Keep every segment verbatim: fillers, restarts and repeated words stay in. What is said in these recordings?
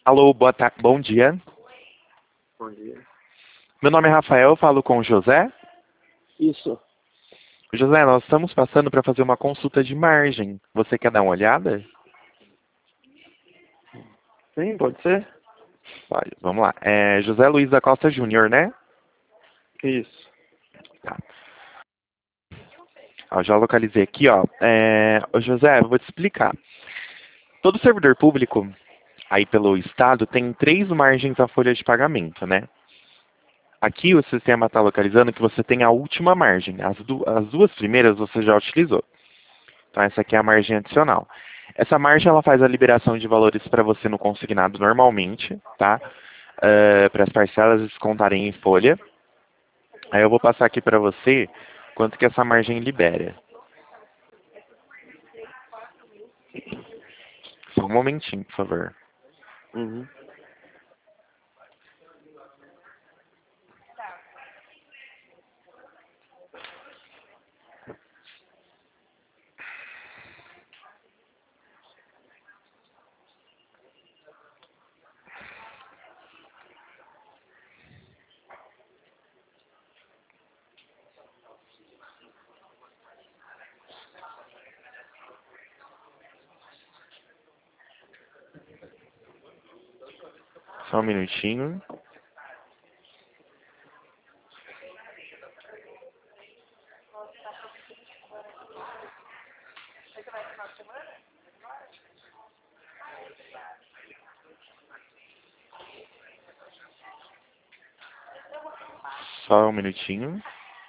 Alô, boa tarde, bom dia. Bom dia. Meu nome é Rafael, eu falo com o José. Isso. José, nós estamos passando para fazer uma consulta de margem. Você quer dar uma olhada? Sim, pode ser? Pode, vamos lá. É José Luiz da Costa Júnior, né? Isso. Tá. Ó, já localizei aqui, ó. É... Ô, José, eu vou te explicar. Todo servidor público, aí pelo Estado, tem três margens à folha de pagamento, né? Aqui o sistema está localizando que você tem a última margem. As, du as duas primeiras você já utilizou. Então essa aqui é a margem adicional. Essa margem ela faz a liberação de valores para você no consignado normalmente, tá? Uh, para as parcelas descontarem em folha. Aí eu vou passar aqui para você quanto que essa margem libera. Só um momentinho, por favor. Uhum. Só um minutinho. Só um minutinho.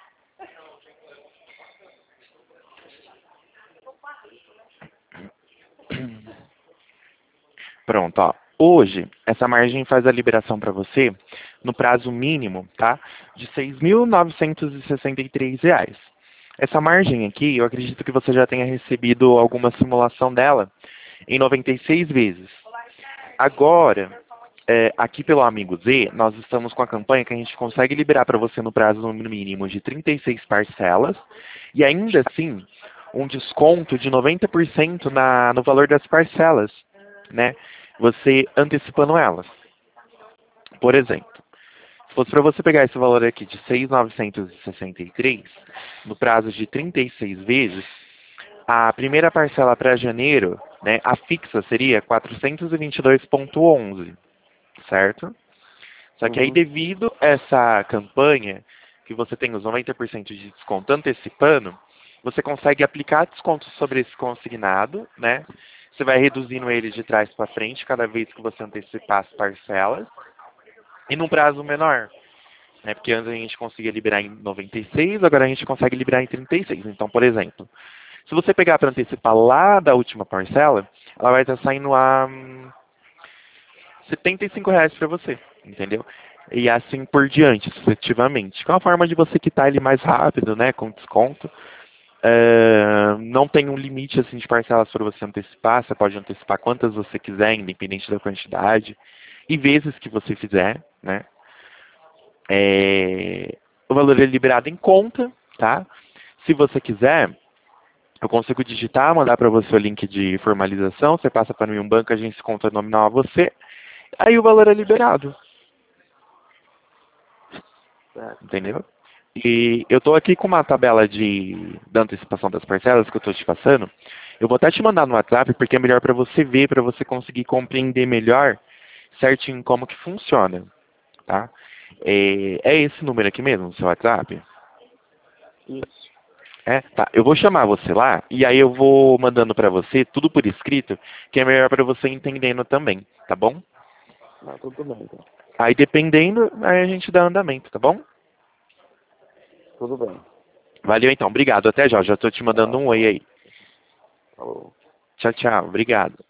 Pronto, ó. Hoje, essa margem faz a liberação para você no prazo mínimo, tá? De seis mil novecentos e sessenta e três reais. Essa margem aqui, eu acredito que você já tenha recebido alguma simulação dela em noventa e seis vezes. Agora, é, aqui pelo Amigo Z, nós estamos com a campanha que a gente consegue liberar para você no prazo mínimo de trinta e seis parcelas e ainda assim um desconto de noventa por cento na, no valor das parcelas, né? Você antecipando elas. Por exemplo, se fosse para você pegar esse valor aqui de seis mil novecentos e sessenta e três no prazo de trinta e seis vezes, a primeira parcela para janeiro, né, a fixa seria quatrocentos e vinte e dois vírgula onze, certo? Só que aí Uhum. devido a essa campanha, que você tem os noventa por cento de desconto antecipando, você consegue aplicar descontos sobre esse consignado, né? Você vai reduzindo ele de trás para frente cada vez que você antecipar as parcelas e num prazo menor. Né? Porque antes a gente conseguia liberar em noventa e seis, agora a gente consegue liberar em trinta e seis. Então, por exemplo, se você pegar para antecipar lá da última parcela, ela vai estar saindo a hum, setenta e cinco reais para você, entendeu? E assim por diante, sucessivamente. Que é uma forma de você quitar ele mais rápido, né? Com desconto. É, não tem um limite assim de parcelas para você antecipar. Você pode antecipar quantas você quiser, independente da quantidade. E vezes que você fizer, né? É, o valor é liberado em conta, tá? Se você quiser, eu consigo digitar, mandar para você o link de formalização. Você passa para mim um banco, a gente conta nominal a você. Aí o valor é liberado. Certo. Entendeu? E eu estou aqui com uma tabela de, da antecipação das parcelas que eu estou te passando. Eu vou até te mandar no WhatsApp, porque é melhor para você ver, para você conseguir compreender melhor certinho como que funciona. Tá? É, é esse número aqui mesmo, o seu WhatsApp? Isso. É? Tá. Eu vou chamar você lá e aí eu vou mandando para você tudo por escrito, que é melhor para você entendendo também, tá bom? Ah, tudo bem, então. Aí dependendo, aí a gente dá andamento, tá bom? Tudo bem. Valeu então, obrigado. Até já, já estou te mandando Tchau. um oi aí. Falou. Tchau, tchau. Obrigado.